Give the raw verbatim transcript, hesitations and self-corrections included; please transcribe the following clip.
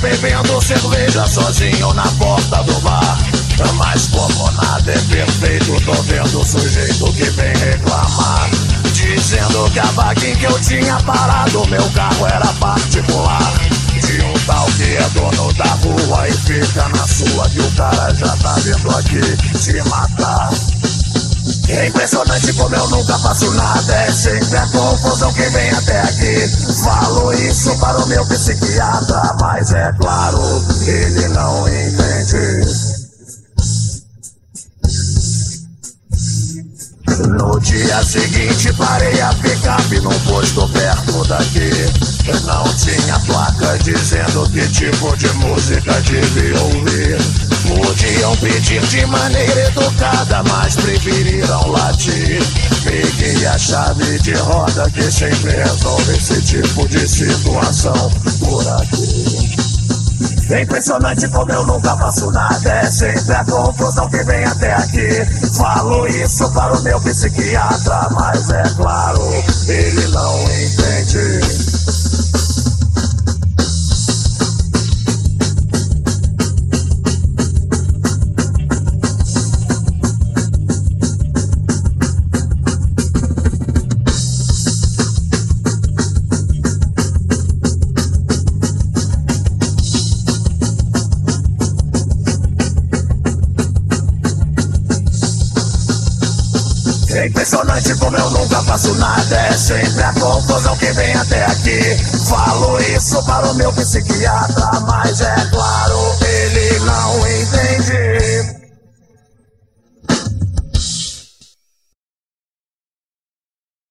bebendo cerveja sozinho na porta do bar. Mas como nada é perfeito, tô vendo o sujeito que vem reclamar, dizendo que a vaguinha que eu tinha parado, meu carro era particular, de um tal que é dono da rua e fica na sua, que o cara já tá vindo aqui te matar. É impressionante como eu nunca faço nada, é sempre a confusão que vem até aqui. Falo isso para o meu psiquiatra, mas é claro, ele não entende. No dia seguinte parei a picape num posto perto daqui. Não tinha placa dizendo que tipo de música devia ouvir. Podiam pedir de maneira educada, mas preferiram latir. Peguei a chave de roda que sempre resolve esse tipo de situação por aqui. É impressionante como eu nunca faço nada, é sempre a confusão que vem até aqui. Falo isso para o meu psiquiatra, mas é claro, ele não entende. É impressionante como eu nunca faço nada, é sempre a confusão que vem até aqui. Falo isso para o meu psiquiatra, mas é claro,